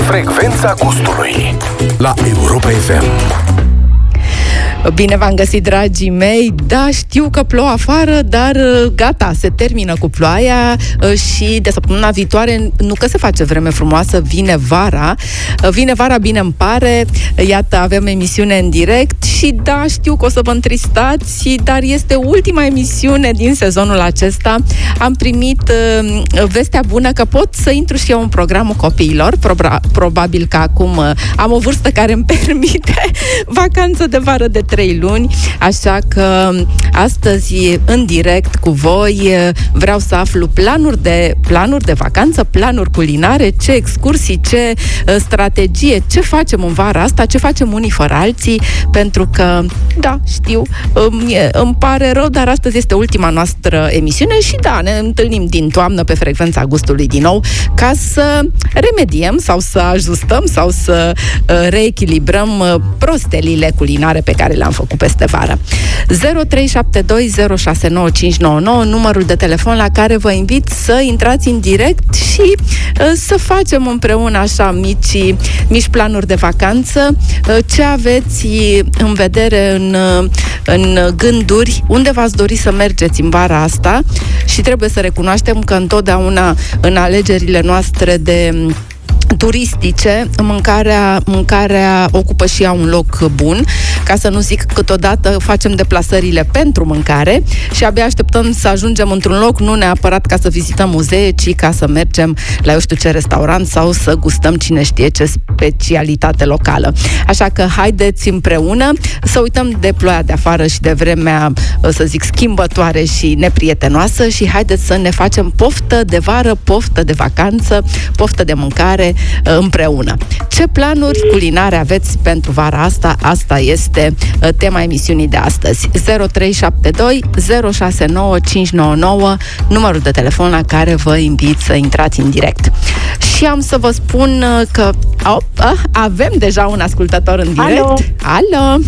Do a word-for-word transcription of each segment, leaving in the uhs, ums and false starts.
Frecvența gustului la Europa F M. Bine v-am găsit, dragii mei. Da, știu că plouă afară, dar gata, se termină cu ploaia și de săptămâna viitoare, nu că se face vreme frumoasă, vine vara. Vine vara, bine îmi pare. Iată, avem emisiune în direct și da, știu că o să vă întristați, dar este ultima emisiune din sezonul acesta. Am primit uh, vestea bună că pot să intru și eu în programul copiilor. Proba- probabil că acum uh, am o vârstă care îmi permite vacanță de vară de trei luni, așa că astăzi în direct cu voi vreau să aflu planuri de, planuri de vacanță, planuri culinare, ce excursii, ce strategie, ce facem în vara asta, ce facem unii fără alții, pentru că, da, știu, îmi, îmi pare rău, dar astăzi este ultima noastră emisiune și da, ne întâlnim din toamnă pe Frecvența Gustului din nou, ca să remediem sau să ajustăm sau să reechilibrăm prostelile culinare pe care le-am făcut peste vară. zero trei șapte doi zero șase nouă cinci nouă nouă, numărul de telefon la care vă invit să intrați în direct și uh, să facem împreună așa mici, mici planuri de vacanță. Uh, ce aveți în vedere în, uh, în gânduri? Unde v-ați dori să mergeți în vara asta? Și trebuie să recunoaștem că întotdeauna în alegerile noastre de turistice, mâncarea, mâncarea ocupă și ea un loc bun, ca să nu zic câteodată facem deplasările pentru mâncare și abia așteptăm să ajungem într-un loc, nu neapărat ca să vizităm muzee, ci ca să mergem la eu știu ce restaurant sau să gustăm cine știe ce specialitate locală. Așa că haideți împreună să uităm de ploaia de afară și de vremea, să zic, schimbătoare și neprietenoasă și haideți să ne facem poftă de vară, poftă de vacanță, poftă de mâncare împreună. Ce planuri culinare aveți pentru vara asta? Asta este tema emisiunii de astăzi. zero trei șapte doi zero șase nouă cinci nouă nouă, numărul de telefon la care vă invit să intrați în direct. Și am să vă spun că oh, ah, avem deja un ascultător în direct. Alo! Alo!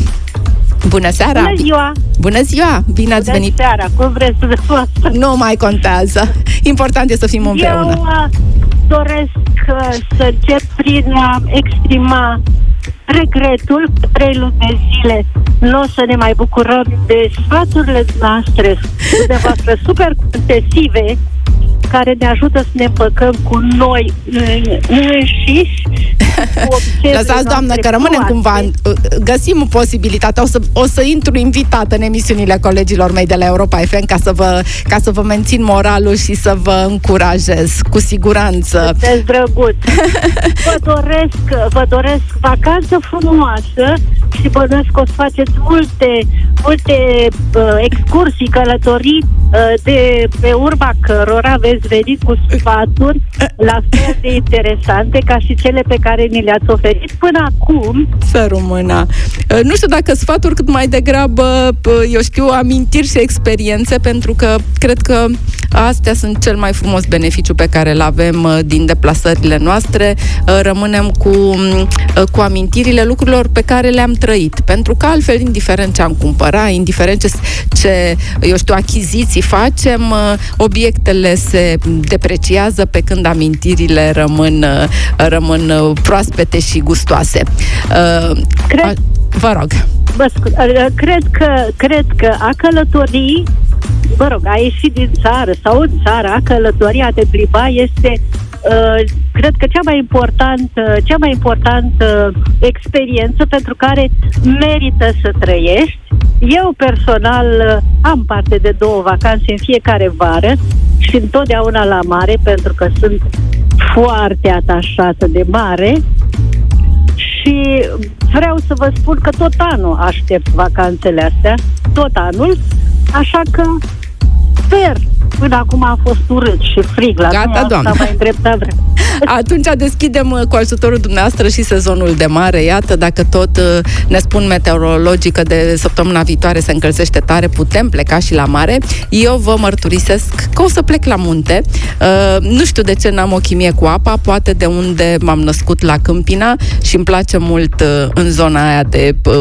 Bună seara! Bună ziua! Bună ziua! Bine ați Bună venit! seara, cum vreți să vă spun? Nu mai contează. Important e să fim împreună. Eu uh, doresc uh, să încep prin a exprima regretul că trei luni de zile nu o să ne mai bucurăm de sfaturile noastre, dumneavoastră super contesive, care ne ajută să ne împăcăm cu noi înșiși. Lăsați, doamnă, că rămânem cumva, găsim posibilitatea, o să, o să intru invitată în emisiunile colegilor mei de la Europa F M ca să vă, ca să vă mențin moralul și să vă încurajez, cu siguranță. Sunteți drăguț. Vă doresc, vă doresc vacanță frumoasă și bănuiesc că o să faceți multe, multe uh, excursii, călătorii uh, de pe urma cărora veți veni cu sfaturi la fel de interesante ca și cele pe care ni le-ați oferit până acum. Să rămână. Nu știu dacă sfaturi, cât mai degrabă, eu știu, amintiri și experiențe, pentru că cred că astea sunt cel mai frumos beneficiu pe care îl avem din deplasările noastre. Rămânem cu, cu amintirile lucrurilor pe care le-am trăit. Pentru că altfel, indiferent ce am cumpărat, indiferent ce, ce eu știu, achiziții facem, obiectele se depreciază pe când amintirile rămân, rămân proaspete și gustoase. Cred, Vă rog. Bă, cred că, cred că a călători, mă rog, a ieși din țară sau în țară, a călători, a te plimba este, uh, cred că cea mai importantă, cea mai importantă experiență pentru care merită să trăiești. Eu personal am parte de două vacanțe în fiecare vară și întotdeauna la mare, pentru că sunt foarte atașată de mare. Și vreau să vă spun că tot anul aștept vacanțele astea, tot anul, așa că sper. Până acum a fost urât și frig la Gata, doamnă. mai îndreptat vreme. Atunci deschidem cu ajutorul dumneavoastră și sezonul de mare. Iată, dacă tot ne spun meteorologii că de săptămâna viitoare se încălzește tare, putem pleca și la mare. Eu vă mărturisesc că o să plec la munte. Uh, nu știu de ce n-am o chimie cu apa, poate de unde m-am născut, la Câmpina, și îmi place mult uh, în zona aia de uh,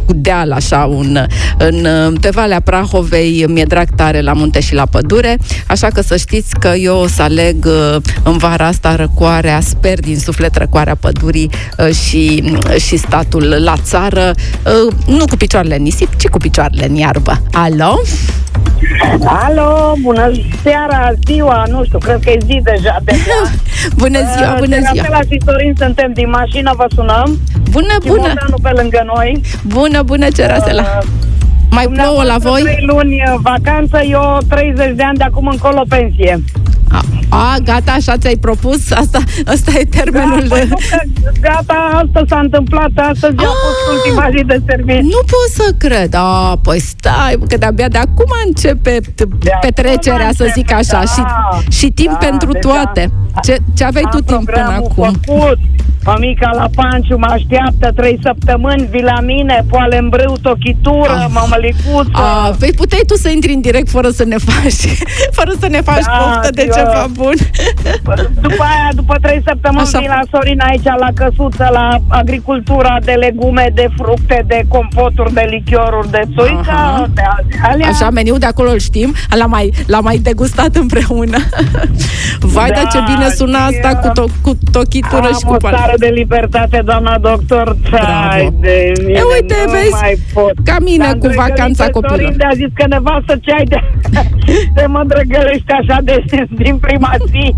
cu deal, așa, un, în, pe Valea Prahovei. Mi-e drag tare la munte și la pădure, așa că să știți că eu o să aleg în vara asta răcoarea, sper din suflet răcoarea pădurii și, și statul la țară, nu cu picioarele în nisip, ci cu picioarele în iarbă. Alo? Alo, bună seara, ziua, nu știu, cred că e zi deja de Bună ziua, bună ziua. Cerasela și Sorin, suntem din mașină, vă sunăm. Bună, și bună. Moldanu pe lângă noi. Bună, bună, Cerasela. Uh, Mai plouă la voi? trei luni vacanță, eu treizeci de ani de acum încolo pensie. A, a, gata, așa ți-ai propus? Asta, asta e termenul. Da, păi nu, că, gata, asta s-a întâmplat, astăzi a, a fost ultima zi de serviciu. Nu pot să cred. A, păi stai, că de-abia de acum începe de petrecerea, acum să zic așa, da, și, și timp da, pentru deja, toate. Ce, ce aveai tu timp până acum? Făcut. Mamica la Panciu mă așteaptă trei săptămâni, vii la mine, poale în brâu, tochitură, ah. mămălicuță. Ah, păi puteai tu să intri în direct fără să ne faci, fără să ne faci da, poftă de eu, ceva bun. După aia, după trei săptămâni, așa. Vin la Sorin aici, la căsuță, la agricultura de legume, de fructe, de compoturi, de lichioruri, de țuică, de alea. Așa, meniul de acolo îl știm, l-am mai, l-am mai degustat împreună. Vai, da, dar ce bine sună asta cu, to- cu tochitură și cu poale. De libertate, doamna doctor. Bravo. De mine, e, uite, vezi, ca mine dar cu vacanța copilului. Sorinde a zis că nevastă ce ai de, de mă drăgălești așa de, din prima zi.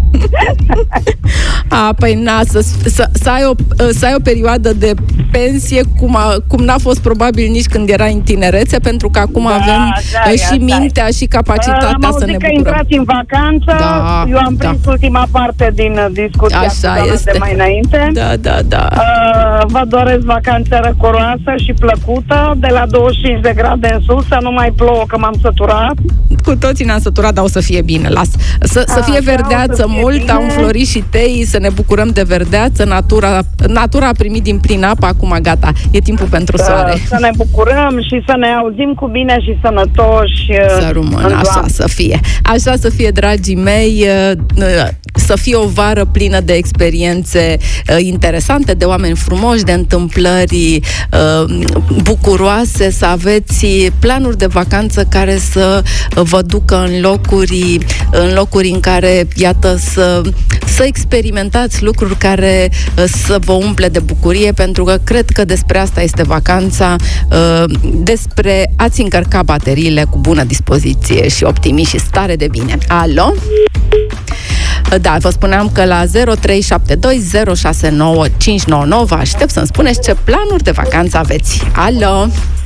A, păi na, să, să, să, ai o, să ai o perioadă de pensie cum, a, cum n-a fost probabil nici când era în tinerețe, pentru că acum da, avem da, și mintea și capacitatea uh, să ne bucurăm. Am că intrați în vacanță, da, eu am prins da. ultima parte din discuția așa este. de mai înainte. Da, da, da. Uh, vă doresc vacanță răcoroasă și plăcută, de la douăzeci și cinci de grade în sus, să nu mai plouă, că m-am săturat. Cu toții ne-am săturat, dar o să fie bine, las. Să, să fie verdeață să fie mult, bine. Au înflorit și tei, să ne bucurăm de verdeață, natura, natura a primit din plin apă, acum gata, e timpul pentru soare. Să ne bucurăm și să ne auzim cu bine și sănătoși. Să rămână, așa să fie. Așa să fie, dragii mei, să fie o vară plină de experiențe interesante, de oameni frumoși, de întâmplări bucuroase, să aveți planuri de vacanță care să vă ducă în locuri, în locuri în care, iată, să, să experimentați lucruri care să vă umple de bucurie, pentru că cred că despre asta este vacanța, despre a-ți încărca bateriile cu bună dispoziție și optimism și stare de bine. Alo? Da, vă spuneam că la zero trei șapte doi zero șase nouă cinci nouă nouă vă aștept să-mi spuneți ce planuri de vacanță aveți. Alo?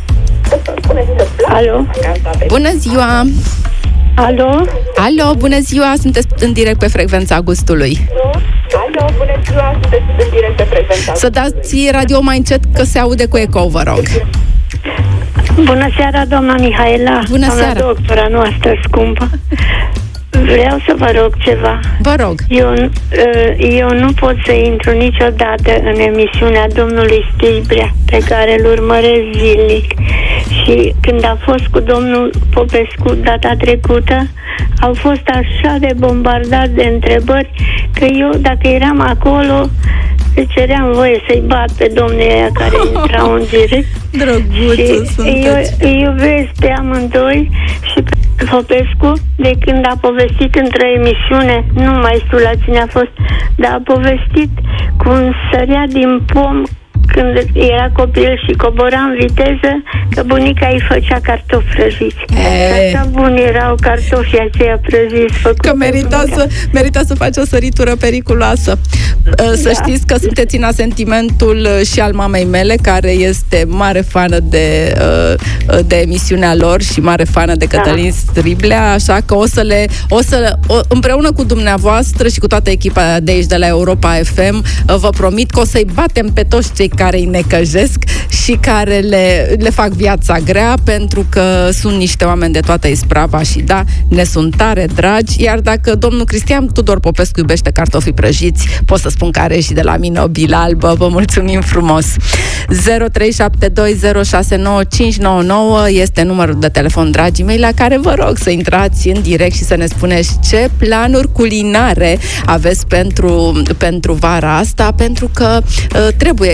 Alo? Bună ziua! Alo? Alo, bună ziua! Sunteți în direct pe Frecvența Gustului. Alo, bună ziua! Sunteți în direct pe Frecvența Gustului. Să dați radio mai încet, că se aude cu ecou, vă rog. Bună seara, doamna Mihaela. Bună doamna seara. doctora noastră scumpă. Vreau să vă rog ceva. Vă rog. Eu, eu nu pot să intru niciodată în emisiunea domnului Stibrea, pe care îl urmăresc zilnic. Și când a fost cu domnul Popescu data trecută, au fost așa de bombardați de întrebări, că eu, dacă eram acolo, ceream voie să-i bat pe domnii aia care intrau în direct. Drăguță sunteți. Eu îi iubesc pe amândoi și pe Popescu, de când a povestit într-o emisiune, nu mai știu la cine a fost, dar a povestit cum sărea din pom când era copil și cobora în viteză, că bunica îi făcea cartofi prăjiți. Așa buni erau cartofii aceia prăjiți. Că merita să, merita să faci o săritură periculoasă. Să da. Știți că sunteți în asentimentul și al mamei mele, care este mare fană de, de emisiunea lor și mare fană de Cătălin da. Striblea, așa că o să le, o să, o, împreună cu dumneavoastră și cu toată echipa de aici de la Europa F M, vă promit că o să-i batem pe toți cei care îi necăjesc și care le, le fac viața grea, pentru că sunt niște oameni de toată isprava și da, ne sunt tare dragi, iar dacă domnul Cristian Tudor Popescu iubește cartofii prăjiți, pot să spun că are și de la mine o bilă albă. Vă mulțumim frumos. zero trei șapte doi zero șase nouă cinci nouă nouă este numărul de telefon, dragii mei, la care vă rog să intrați în direct și să ne spuneți ce planuri culinare aveți pentru, pentru vara asta, pentru că uh, trebuie că vom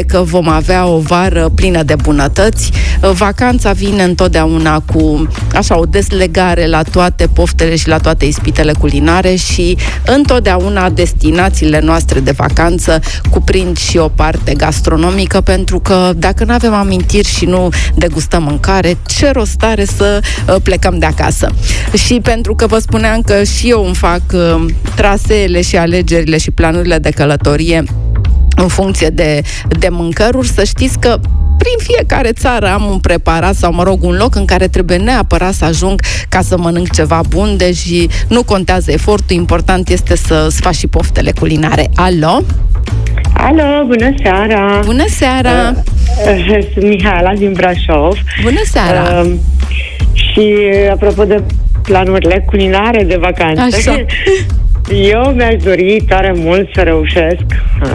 vom avea o vară plină de bunătăți. Vacanța vine întotdeauna cu așa o deslegare la toate poftele și la toate ispitele culinare și întotdeauna destinațiile noastre de vacanță cuprind și o parte gastronomică, pentru că dacă nu avem amintiri și nu degustăm mâncare, ce rost are să plecăm de acasă? Și pentru că vă spuneam că și eu îmi fac uh, traseele și alegerile și planurile de călătorie în funcție de, de mâncăruri, să știți că prin fiecare țară am un preparat sau, mă rog, un loc în care trebuie neapărat să ajung ca să mănânc ceva bun, deci nu contează efortul, important este să-ți faci și poftele culinare. Alo? Alo, bună seara! Bună seara! Uh, sunt Mihaela din Brașov. Bună seara! Uh, și apropo de planurile culinare de vacanță, așa. Eu mi-aș dori tare mult să reușesc.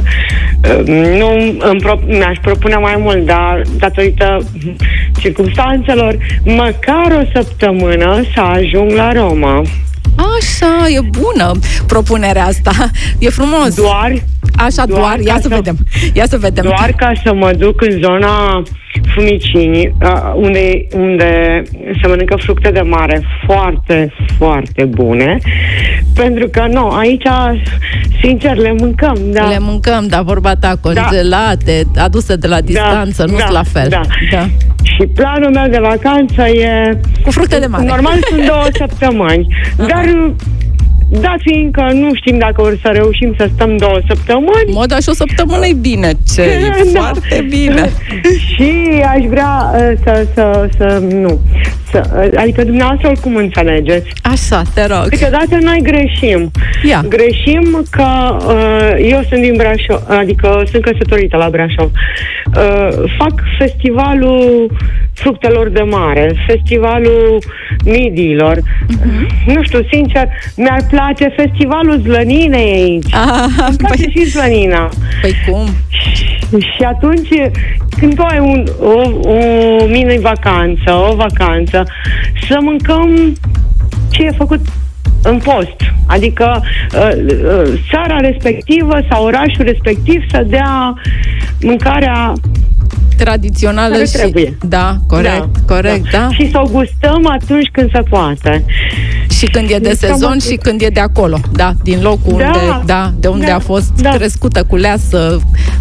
Nu îmi pro- mi-aș propune mai mult, dar datorită circumstanțelor, măcar o săptămână să ajung la Roma. Așa, e bună propunerea asta. E frumos. Doar Așa, doar, doar ia să, să vedem. Ia să vedem. Doar ca să mă duc în zona Fumicinii, unde, unde se mănâncă fructe de mare foarte, foarte bune. Pentru că, nu, aici, sincer, le mâncăm, da. Le mâncăm, da, vorba ta, congelate, da. Aduse de la distanță, da, nu-s da, la fel. Da. Da. Și planul meu de vacanță e... Cu fructe de mare. Normal sunt două săptămâni, uh-huh. dar... Dat fiindcă nu știm dacă or să reușim să stăm două săptămâni. Mă, dar și o săptămână e bine. Ce? E da. Foarte bine. Și aș vrea uh, să, să, să, nu, să, uh, adică dumneavoastră oricum înțelegeți. Așa, te rog. Câteodată noi greșim. Ia. Greșim că uh, eu sunt din Brașov, adică sunt căsătorită la Brașov. Uh, fac festivalul fructelor de mare, festivalul midiilor. Uh-huh. Nu știu, sincer, mi-ar place festivalul zlăninei aici. Ah, îmi place păi, și zlănina. Păi cum? Și atunci, când tu ai un, o, o mini-vacanță, o vacanță, să mâncăm ce e făcut în post. Adică uh, uh, țara respectivă sau orașul respectiv să dea mâncarea tradițională și... Trebuie. Da, corect, da, corect, da. da. Și să o gustăm atunci când se poate. Și când e de sezon și când e de acolo, da, din locul da, unde, da, de unde da, a fost da. crescută, culeasă,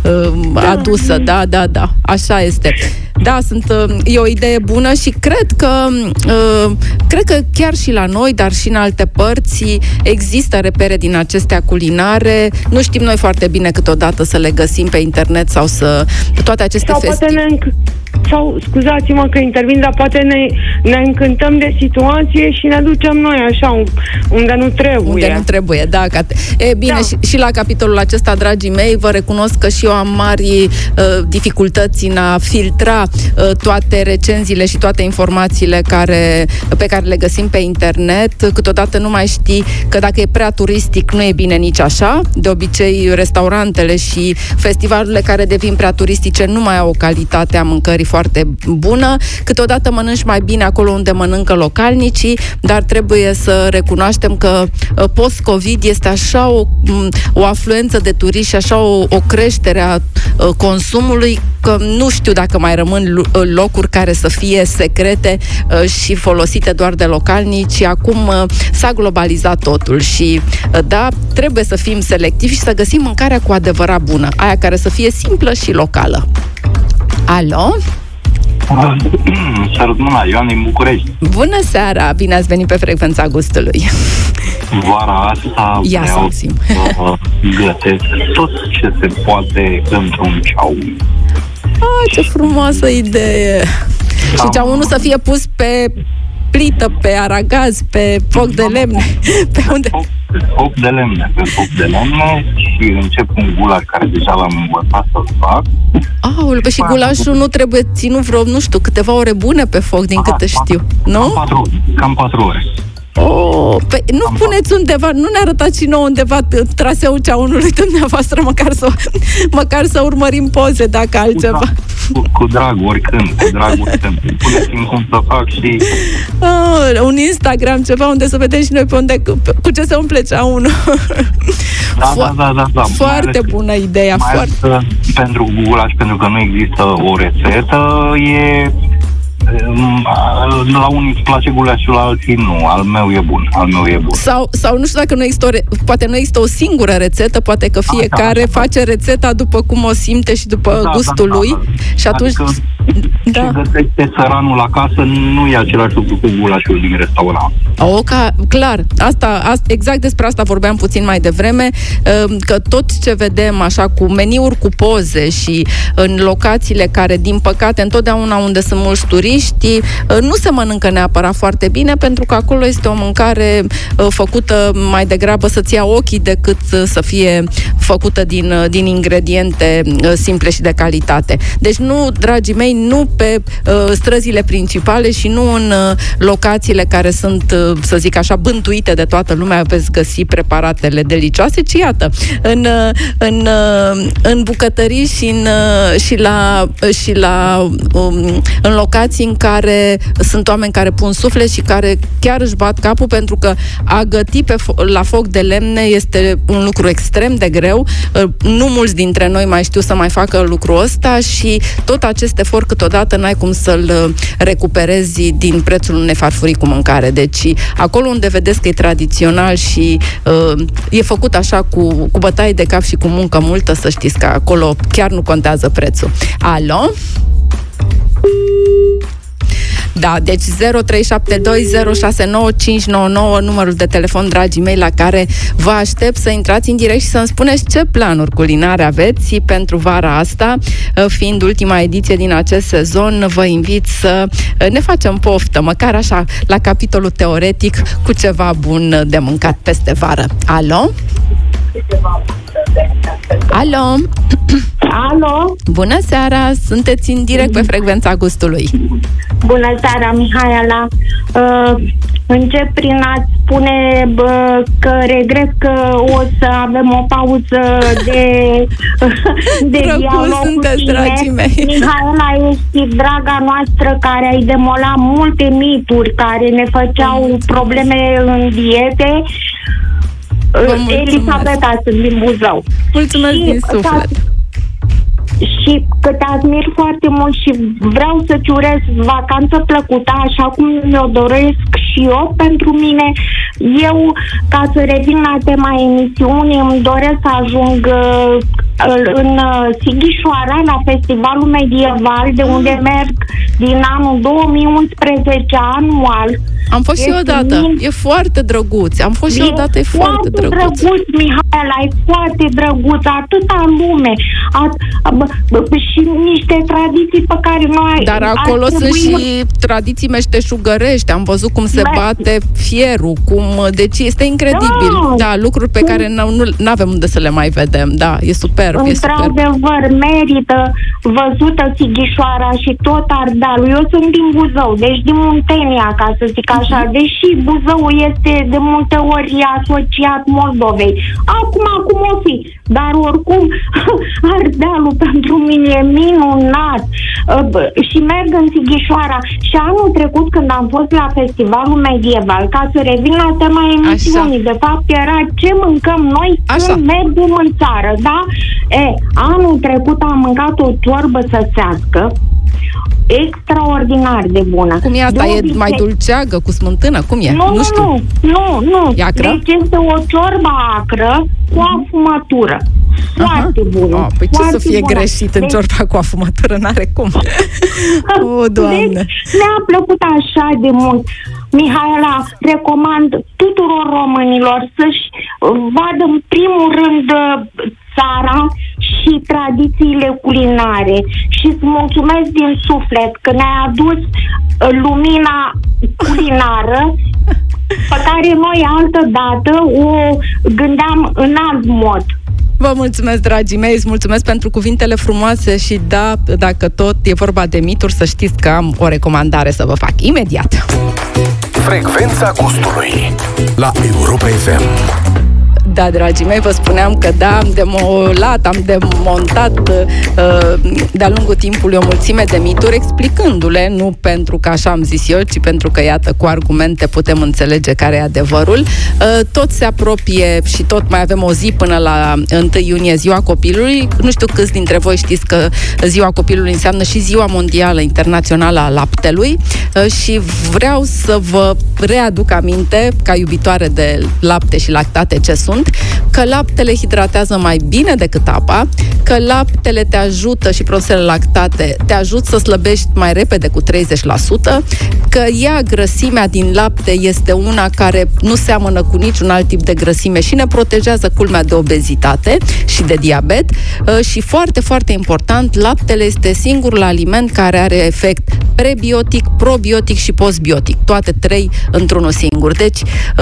adusă, da, da, da, așa este. Da, sunt, e o idee bună și cred că cred că chiar și la noi, dar și în alte părți există repere din acestea culinare. Nu știm noi foarte bine câteodată să le găsim pe internet sau să... Toate aceste festivale. Sau, scuzați-mă că intervin, dar poate ne, ne încântăm de situație și ne ducem noi așa, unde nu trebuie. Unde nu trebuie, da. Ca e bine, da. și, și la capitolul acesta, dragii mei, vă recunosc că și eu am mari uh, dificultăți în a filtra uh, toate recenziile și toate informațiile care, pe care le găsim pe internet. Câteodată nu mai știi că dacă e prea turistic, nu e bine nici așa. De obicei, restaurantele și festivalurile care devin prea turistice nu mai au o calitate a mâncării foarte bună. Câteodată mănânci mai bine acolo unde mănâncă localnicii, dar trebuie să recunoaștem că post-COVID este așa o, o afluență de turiști și așa o, o creștere a consumului că nu știu dacă mai rămân locuri care să fie secrete și folosite doar de localnici. Acum s-a globalizat totul și da, trebuie să fim selectivi și să găsim mâncarea cu adevărat bună, aia care să fie simplă și locală. Alo? Salut, mâna, Ioan din București. Bună seara, bine ați venit pe Frecvența Gustului. Vara asta Ia vreau să gătesc tot ce se poate într-un ceau. Ah, ce frumoasă idee! Da. Și ceaunul să fie pus pe plită, pe aragaz, pe foc de lemne. Pe unde? Foc, foc de lemne, pe foc de lemne și încep un gulaș care deja l-am învățat să-l fac. Aul, pe și gulașul nu trebuie ținut vreo, nu știu, câteva ore bune pe foc, din câte știu, nu? Cam patru, cam patru ore. Oh, pe, nu Am puneți fost. undeva, nu ne arătați și nouă undeva traseul cea unului dumneavoastră, măcar să, măcar să urmărim poze, dacă altceva. Cu, cu drag, oricând, cu drag, oricând. Puneți-mi cum să fac și... Oh, un Instagram, ceva unde să vedem și noi pe unde, cu ce se umple cea unul. Da, Fo- da, da, da, da. Foarte bună ideea. Mai foarte... pentru gulaș, pentru că nu există o rețetă, e... La unii îți place gulașul, la alții nu. Al meu e bun, al meu e bun. Sau, sau nu știu dacă nu există o re- poate nu există o singură rețetă, poate că fiecare da, da, face rețeta după cum o simte și după da, gustul da, da, lui. Da, da. Și atunci adică, da. ce găsește țăranul acasă nu e același lucru cu gulașul din restaurant. O, ca, clar, asta, asta, exact despre asta vorbeam puțin mai devreme, că tot ce vedem așa cu meniuri cu poze și în locațiile care, din păcate, întotdeauna unde sunt mulți turiști, nu se mănâncă neapărat foarte bine, pentru că acolo este o mâncare făcută mai degrabă să-ți ia ochii decât să fie făcută din, din ingrediente simple și de calitate. Deci nu, dragii mei, nu pe străzile principale și nu în locațiile care sunt, să zic așa, bântuite de toată lumea, veți găsi preparatele delicioase, ci iată, în, în, în bucătării și, în, și la, și la în locații în care sunt oameni care pun suflet și care chiar își bat capul, pentru că a găti pe fo- la foc de lemne este un lucru extrem de greu. Nu mulți dintre noi mai știu să mai facă lucrul ăsta și tot acest efort câteodată n-ai cum să-l recuperezi din prețul unei farfurii cu mâncare. Deci acolo unde vedeți că e tradițional și uh, e făcut așa cu, cu bătaie de cap și cu muncă multă, să știți că acolo chiar nu contează prețul. Alo? Da, deci zero trei șapte doi zero șase nouă cinci nouă nouă, numărul de telefon, dragii mei, la care vă aștept să intrați în direct și să-mi spuneți ce planuri culinare aveți pentru vara asta. Fiind ultima ediție din acest sezon, vă invit să ne facem poftă, măcar așa, la capitolul teoretic, cu ceva bun de mâncat peste vară. Alo? Alo? Alo? Bună seara! Sunteți în direct pe Frecvența Gustului. Bună seara, Mihaela. Uh, încep prin a spune bă, că regret că o să avem o pauză de, de dialog cu tine. Mihaela, ești draga noastră care ai demolat multe mituri care ne făceau probleme în diete. Elisabeta, sunt din Buzău. Mulțumesc și din suflet. Și că te admir foarte mult și vreau să-ți urez vacanță plăcută, așa cum mi-o doresc și eu pentru mine. Eu, ca să revin la tema emisiunii, îmi doresc să ajung uh, în uh, Sighișoara, la Festivalul Medieval, de unde merg din anul două mii unsprezece anual. Am fost și eu odată. Min... E foarte drăguț. Am fost și eu odată, e foarte, foarte drăguț. drăguț, Mihaela, e foarte drăguț. Atâta lume. A, a, b, b, și niște tradiții pe care noi... Dar acolo sunt trebui... și tradiții meșteșugărești. Am văzut cum se Me... bate fierul, cum... Deci este incredibil. Da, da, lucruri pe care nu avem unde să le mai vedem. Da, e superb. Într-adevăr, merită văzută Sighișoara și tot Ardealul. Eu sunt din Buzău, deci din Muntenia, ca să zic așa, deși Buzău este de multe ori asociat Moldovei. Acum, acum o fi, dar oricum Ardealul pentru mine e minunat. Și merg în Sighișoara. Și anul trecut, când am fost la Festivalul Medieval, ca să revin la tema emisiunii, așa, de fapt era ce mâncăm noi când așa mergem în țară, da? E, anul trecut am mâncat o ciorbă săsească extraordinar de bună. Cum e asta? De e obicei... mai dulceagă, cu smântână? Cum e? Nu, nu, știu. nu, nu. E acră? Deci este o ciorbă acră cu afumătură. Foarte Aha. bună. Oh, păi foarte ce să fie bună. greșit în deci... ciorba cu afumătură? N-are cum. O, Doamne. Deci, mi-a plăcut așa de mult. Mihaela, recomand tuturor românilor să-și vadă în primul rând țara și tradițiile culinare și îți mulțumesc din suflet că ne-ai adus lumina culinară pe care noi altă dată o gândeam în alt mod. Vă mulțumesc, dragii mei, îți mulțumesc pentru cuvintele frumoase și da, dacă tot e vorba de mituri, să știți că am o recomandare să vă fac imediat. Frecvența gustului la Europa F M. Da, dragii mei, vă spuneam că da, am demolat, am demontat uh, de-a lungul timpului o mulțime de mituri, explicându-le, nu pentru că așa am zis eu, ci pentru că, iată, cu argumente putem înțelege care e adevărul. Uh, tot se apropie și tot mai avem o zi până la întâi iunie, Ziua Copilului. Nu știu câți dintre voi știți că Ziua Copilului înseamnă și Ziua Mondială Internațională a Laptelui uh, și vreau să vă readuc aminte, ca iubitoare de lapte și lactate ce sunt, că laptele hidratează mai bine decât apa, că laptele te ajută și produsele lactate te ajută să slăbești mai repede cu treizeci la sută, că ea, grăsimea din lapte, este una care nu seamănă cu niciun alt tip de grăsime și ne protejează, culmea, de obezitate și de diabet și, foarte, foarte important, laptele este singurul aliment care are efect prebiotic, probiotic și postbiotic, toate trei într-unul singur. Deci,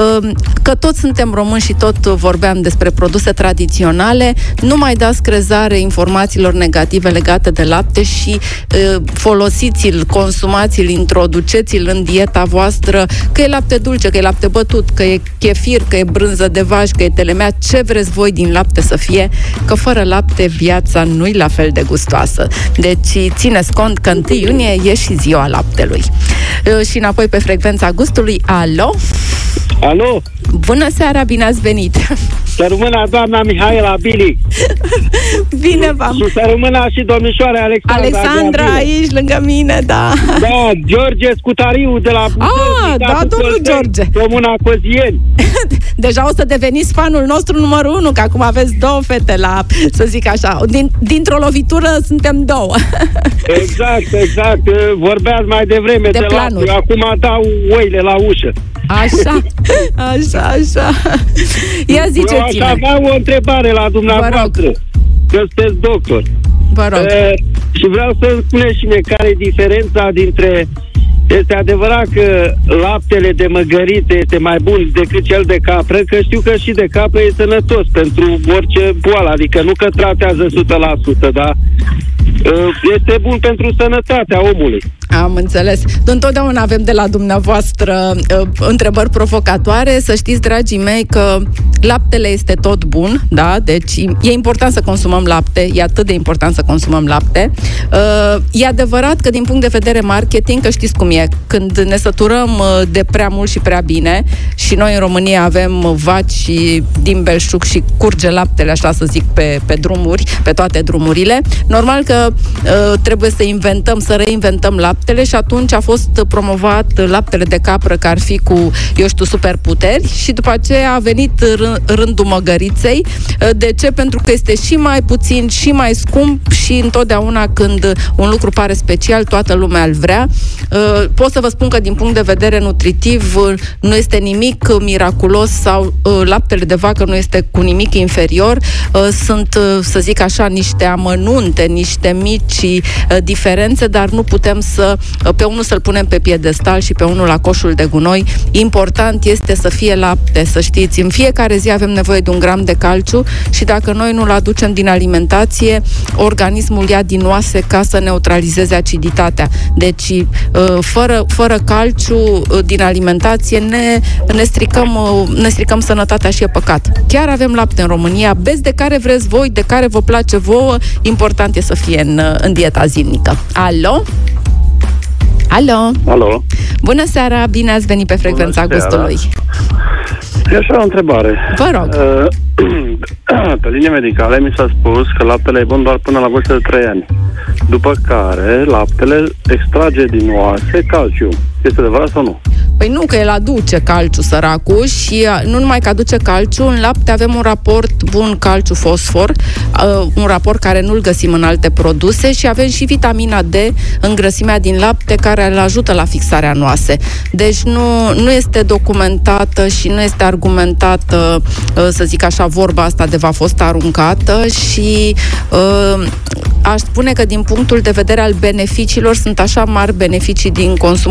că toți suntem români și tot vorbeam despre produse tradiționale, nu mai dați crezare informațiilor negative legate de lapte și uh, folosiți-l, consumați-l, introduceți-l în dieta voastră, că e lapte dulce, că e lapte bătut, că e chefir, că e brânză de vaș, că e telemea, ce vreți voi din lapte să fie, că fără lapte viața nu-i la fel de gustoasă. Deci țineți cont că întâi iunie e și Ziua Laptelui. Uh, și înapoi pe Frecvența Gustului. Alo? Alo? Bună seara, bine ați venit! Să rămână doamna Mihaela Bili. Bine v-am... Și să rămână și domnișoara Alexandra. Alexandra aici, lângă mine, da. Da, George Scutariu de la... Ah, da, domnul George. Comuna Cozieni. Deja o să deveniți fanul nostru numărul unu, că acum aveți două fete la, să zic așa, din, dintr-o lovitură suntem două. Exact, exact. Vorbeați mai devreme de, de planuri. La, acum dau oile la ușă. Așa, așa, așa. Ia ziceți-ne. Eu aș avea o întrebare la dumneavoastră, că sunteți doctor. Vă rog. E, și vreau să-mi spuneți și mie care e diferența dintre... Este adevărat că laptele de măgărite este mai bun decât cel de capră, că știu că și de capră e sănătos pentru orice boală, adică nu că tratează o sută la sută, dar este bun pentru sănătatea omului. Am înțeles. Întotdeauna avem de la dumneavoastră uh, întrebări provocatoare. Să știți, dragii mei, că laptele este tot bun, da? Deci e important să consumăm lapte, e atât de important să consumăm lapte. Uh, e adevărat că din punct de vedere marketing, că știți cum e, când ne săturăm uh, de prea mult și prea bine, și noi în România avem vaci din belșug și curge laptele, așa să zic, pe, pe drumuri, pe toate drumurile, normal că uh, trebuie să inventăm, să reinventăm lapte. Și atunci a fost promovat laptele de capră că ar fi cu, eu știu, superputeri și după aceea a venit r- rândul măgăriței. De ce? Pentru că este și mai puțin și mai scump și întotdeauna când un lucru pare special, toată lumea îl vrea. Pot să vă spun că din punct de vedere nutritiv nu este nimic miraculos sau laptele de vacă nu este cu nimic inferior. Sunt, să zic așa, niște amănunte, niște mici diferențe, dar nu putem să pe unul să-l punem pe piedestal și pe unul la coșul de gunoi. Important este să fie lapte, să știți. În fiecare zi avem nevoie de un gram de calciu și dacă noi nu-l aducem din alimentație, organismul ia din oase ca să neutralizeze aciditatea. Deci, fără, fără calciu din alimentație ne, ne, stricăm, ne stricăm sănătatea și e păcat. Chiar avem lapte în România, beți de care vreți voi, de care vă place vouă, important e să fie în, în dieta zilnică. Alo? Alo! Alo! Bună seara, bine ați venit pe Frecvența Gustului. E așa o întrebare. Vă rog. Pe linie medicale mi s-a spus că laptele e bun doar până la vârstă de trei ani. După care laptele extrage din oase calciu. Este adevărat sau nu? Păi nu, că el aduce calciu, săracul, și nu numai că aduce calciu, în lapte avem un raport bun calciu-fosfor, uh, un raport care nu-l găsim în alte produse, și avem și vitamina D în grăsimea din lapte care îl ajută la fixarea în oase. Deci nu, nu este documentată și nu este argumentată, uh, să zic așa, vorba asta de v-a fost aruncată și uh, aș spune că din punctul de vedere al beneficiilor sunt așa mari beneficii din consumul de lactate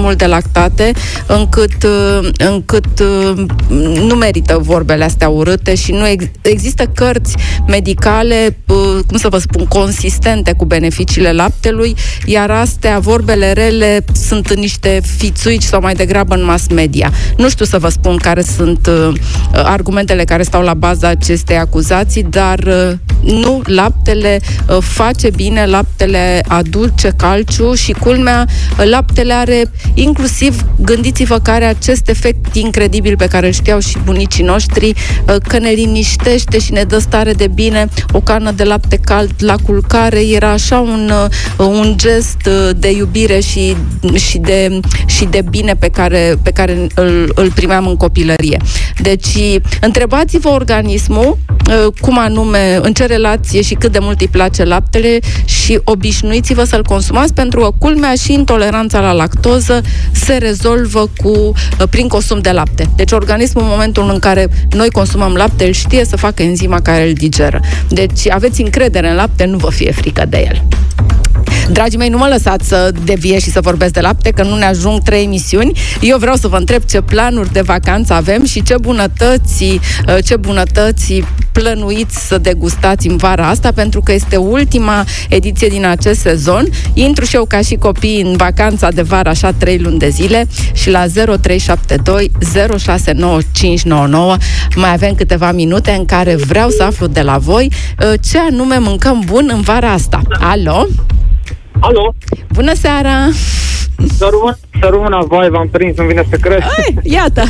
tractate, încât, încât nu merită vorbele astea urâte și nu ex- există cărți medicale, cum să vă spun, consistente cu beneficiile laptelui, iar astea, vorbele rele, sunt niște fițuici sau mai degrabă în mass media. Nu știu să vă spun care sunt uh, argumentele care stau la baza acestei acuzații, dar uh, nu, laptele uh, face bine, laptele aduce calciu și culmea, uh, laptele are inclusiv, gândiți-vă că are acest efect incredibil pe care îl știau și bunicii noștri, uh, că ne liniștește și ne dă stare de bine. O cană de lapte cald la culcare era așa un, uh, un gest uh, de iubire și, și, de, și de bine pe care, pe care îl, îl primeam în copilărie. Deci, întrebați-vă organismul uh, cum anume, în ce relație și cât de mult îi place laptele și obișnuiți-vă să-l consumați, pentru că culmea și intoleranța la lactoză se rezolvă cu, uh, prin consum de lapte. Deci organismul, în momentul în care noi consumăm lapte, îl știe să facă enzima care îl digeră. Deci aveți încredere în lapte, nu vă fie frică de el. Dragii mei, nu mă lăsați să devie și să vorbesc de lapte, că nu ne ajung trei emisiuni. Eu vreau să vă întreb ce planuri de vacanță avem și ce bunătăți, ce bunătăți plănuiți să degustați în vara asta, pentru că este ultima ediție din acest sezon. Intru și eu ca și copii în vacanța de vară, așa trei luni de zile, și la zero trei șapte doi zero șase nouă cinci nouă nouă mai avem câteva minute în care vreau să aflu de la voi ce anume mâncăm bun în vara asta. Alo? Alo? Bună seara! Să rămân, să rămână voi, v-am prins, îmi vine să cred. Ai, iată!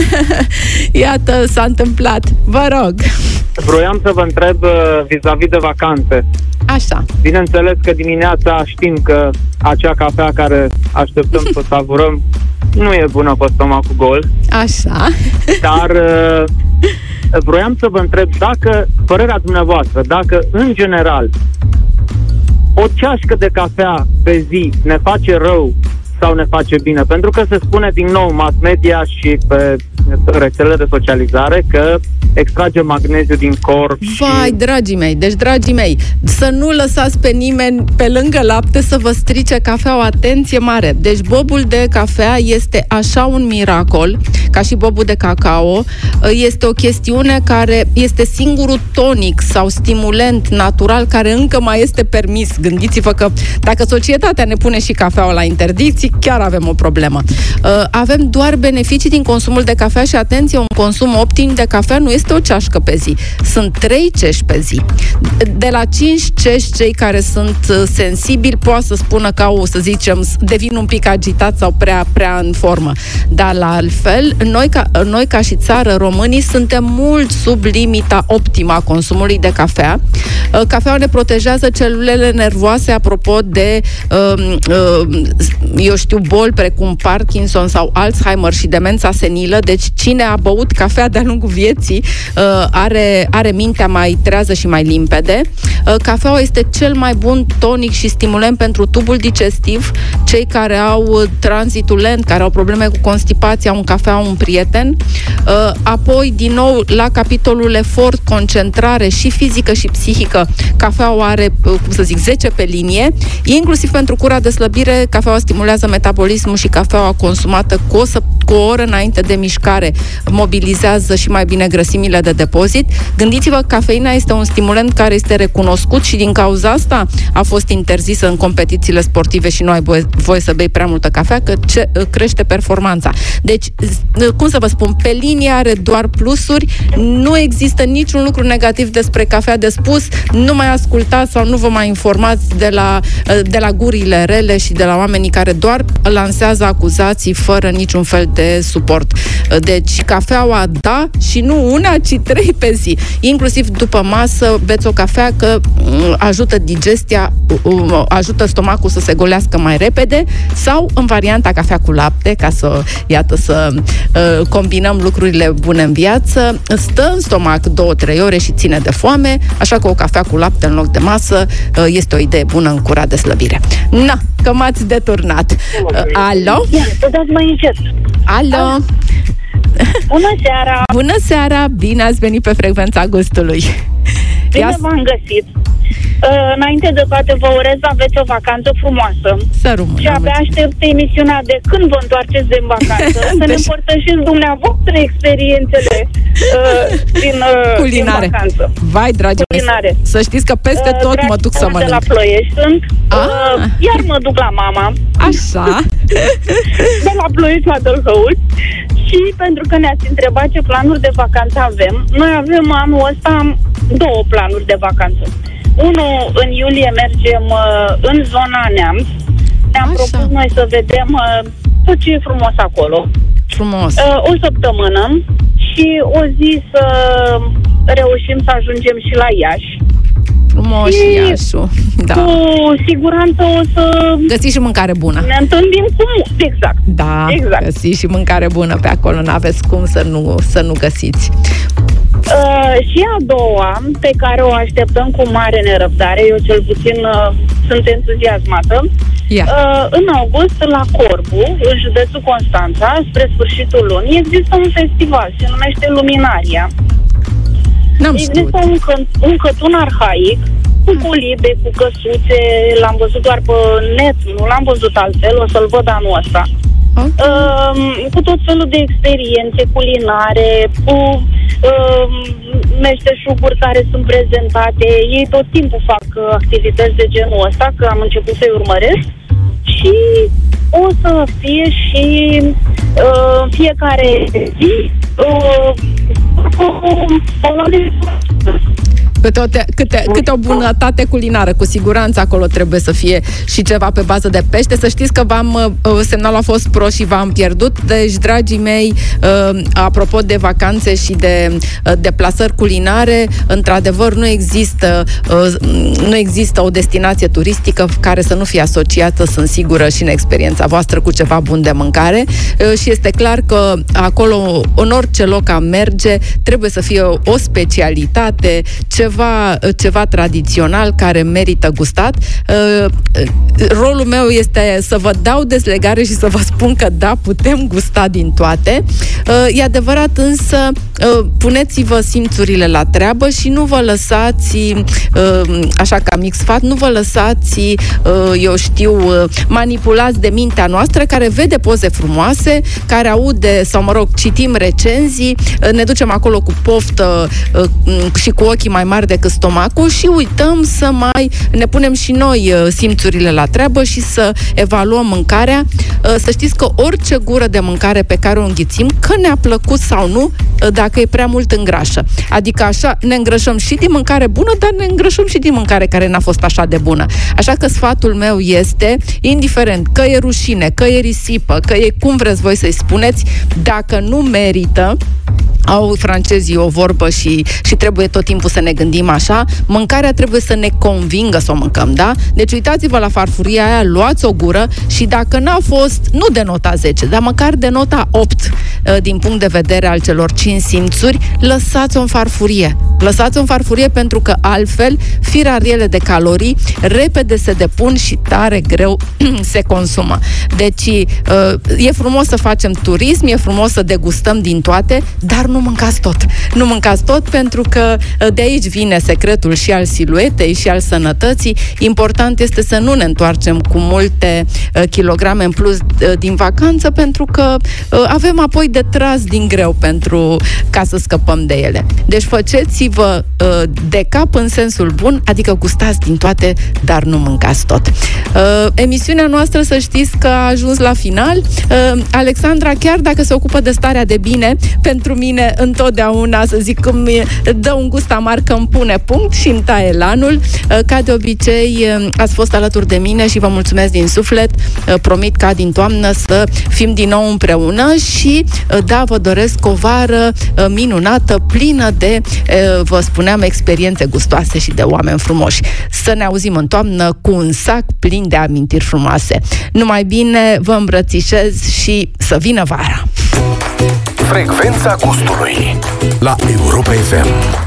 Iată, s-a întâmplat. Vă rog! Vroiam să vă întreb uh, vis-a-vis de vacanțe. Așa. Bineînțeles că dimineața știm că acea cafea care așteptăm să savurăm nu e bună pe stomacul gol. Așa. Dar uh, vroiam să vă întreb dacă, părerea dumneavoastră, dacă în general o ceașcă de cafea pe zi ne face rău sau ne face bine? Pentru că se spune din nou mass media și pe rețelele de socializare că extrage magneziu din corp. Vai, și... dragii mei, deci dragii mei, să nu lăsați pe nimeni pe lângă lapte să vă strice cafeaua, atenție mare. Deci bobul de cafea este așa un miracol, ca și bobul de cacao. Este o chestiune care este singurul tonic sau stimulent natural care încă mai este permis. Gândiți-vă că dacă societatea ne pune și cafeaua la interdicții, chiar avem o problemă. Avem doar beneficii din consumul de cafea și atenție, un consum optim de cafea nu este o ceașcă pe zi. Sunt trei cești pe zi. De la cinci cești, cei care sunt sensibili poate să spună că au, să zicem, devin un pic agitați sau prea, prea în formă. Dar la altfel, noi ca, noi ca și țară, românii, suntem mult sub limita optimă a consumului de cafea. Cafeaua ne protejează celulele nervoase, apropo de eu știu, boli precum Parkinson sau Alzheimer și demența senilă. Deci cine a băut cafea de-a lungul vieții are, are mintea mai trează și mai limpede. Cafeaua este cel mai bun tonic și stimulant pentru tubul digestiv. Cei care au tranzitul lent, care au probleme cu constipația, un cafea, un prieten. Apoi, din nou, la capitolul efort, concentrare și fizică și psihică, cafeaua are, cum să zic, zece pe linie. Inclusiv pentru cura de slăbire, cafeaua stimulează metabolismul și cafeaua consumată cu o, cu o oră înainte de mișcare mobilizează și mai bine grăsimile de depozit. Gândiți-vă, cafeina este un stimulant care este recunoscut și din cauza asta a fost interzisă în competițiile sportive și nu ai voie, voie să bei prea multă cafea, că ce, crește performanța. Deci, cum să vă spun, pe linie are doar plusuri, nu există niciun lucru negativ despre cafea de spus, nu mai ascultați sau nu vă mai informați de la, de la gurile rele și de la oamenii care doar lansează acuzații fără niciun fel de suport. Deci, cafeaua, da, și nu una, ci trei pe zi. Inclusiv după masă beți o cafea, că ajută digestia, ajută stomacul să se golească mai repede, sau în varianta cafea cu lapte, ca să, iată, să uh, combinăm lucrurile bune în viață, stă în stomac două-trei ore și ține de foame, așa că o cafea cu lapte în loc de masă uh, este o idee bună în cura de slăbire. Na, că m-ați deturnat. Uh, alo? Să dați mai încet. Alo? Bună seara! Bună seara! Bine ați venit pe Frecvența Gustului! Bine v-am găsit! Uh, înainte de toate vă urez să aveți o vacanță frumoasă. Să rămână. Și abia aștept emisiunea de când vă întoarceți din vacanță, să ne împărtășiți dumneavoastră experiențele uh, din, uh, culinare. din vacanță. Vai, dragi culinare. mei, să știți că peste Uh, tot mă duc să mănânc. de la Ploiești sunt, Ah. uh, iar mă duc la mama. Așa. De la Ploiești la Tâlhăuți. Și pentru că ne-ați întrebat ce planuri de vacanță avem, noi avem anul ăsta două planuri de vacanță. Unul, în iulie mergem uh, în zona Neamț. Ne-am Așa. propus noi să vedem uh, tot ce e frumos acolo. Frumos. Uh, o săptămână și o zi să reușim să ajungem și la Iași. Frumos și Iașu. Da. Cu siguranță o să găsiți și mâncare bună. ne întâlnim cu... Exact. Da, exact. găsiți și mâncare bună pe acolo. N-aveți cum să nu, să nu găsiți. Uh, și a doua, pe care o așteptăm cu mare nerăbdare, eu cel puțin uh, sunt entuziasmată, yeah. uh, în august la Corbu, în județul Constanța, spre sfârșitul lunii, există un festival, se numește Luminaria. N-am există un, cânt, un cătun arhaic, cu colibe, cu căsuțe, l-am văzut doar pe net, nu l-am văzut altfel, o să-l văd anul ăsta. Okay. Uh, cu tot felul de experiențe culinare, cu uh, meșteșuguri care sunt prezentate. Ei tot timpul fac uh, activități de genul ăsta, că am început să-i urmăresc. Și o să fie și uh, fiecare zi uh, Pe toate, câte, câte o bunătate culinară, cu siguranță acolo trebuie să fie și ceva pe bază de pește. Să știți că v-am, semnalul a fost prost și v-am pierdut. Deci, dragii mei, apropo de vacanțe și de deplasări culinare, într-adevăr nu există nu există o destinație turistică care să nu fie asociată, sunt sigură, și în experiența voastră cu ceva bun de mâncare. Și este clar că acolo, în orice loc am merge, trebuie să fie o specialitate, ceva Ceva, ceva tradițional care merită gustat. Uh, rolul meu este să vă dau deslegare și să vă spun că da, putem gusta din toate. Uh, e adevărat, însă uh, puneți-vă simțurile la treabă și nu vă lăsați uh, așa ca mix sfat, nu vă lăsați uh, eu știu, uh, manipulați de mintea noastră care vede poze frumoase, care aude, sau mă rog, citim recenzii, uh, ne ducem acolo cu poftă uh, și cu ochii mai mari decât stomacul și uităm să mai ne punem și noi simțurile la treabă și să evaluăm mâncarea. Să știți că orice gură de mâncare pe care o înghițim, că ne-a plăcut sau nu, dacă e prea mult îngrașă. Adică așa ne îngrășăm și din mâncare bună, dar ne îngrășăm și din mâncare care n-a fost așa de bună. Așa că sfatul meu este, indiferent că e rușine, că e risipă, că e cum vreți voi să-i spuneți, dacă nu merită, au francezii o vorbă și, și trebuie tot timpul să ne gândim așa, mâncarea trebuie să ne convingă să o mâncăm, da? Deci uitați-vă la farfuria aia, luați o gură și dacă n-a fost, nu de nota zece, dar măcar de nota opt din punct de vedere al celor cinci simțuri, lăsați-o în farfurie. Lăsați-o în farfurie pentru că altfel firariele de calorii repede se depun și tare greu se consumă. Deci e frumos să facem turism, e frumos să degustăm din toate, dar nu mâncați tot. Nu mâncați tot pentru că de aici vine secretul și al siluetei și al sănătății. Important este să nu ne întoarcem cu multe uh, kilograme în plus uh, din vacanță, pentru că uh, avem apoi de tras din greu pentru ca să scăpăm de ele. Deci faceți-vă uh, de cap în sensul bun, adică gustați din toate, dar nu mâncați tot. Uh, emisiunea noastră, să știți că a ajuns la final. Uh, Alexandra, chiar dacă se ocupă de starea de bine, pentru mine întotdeauna, să zic, cum dă un gust amar că îmi pune punct și îmi taie lanul. Ca de obicei, ați fost alături de mine și vă mulțumesc din suflet. Promit ca din toamnă să fim din nou împreună și, da, vă doresc o vară minunată, plină de, vă spuneam, experiențe gustoase și de oameni frumoși. Să ne auzim în toamnă cu un sac plin de amintiri frumoase. Numai bine, vă îmbrățișez și să vină vara! Frecvența gustului la Europa F M.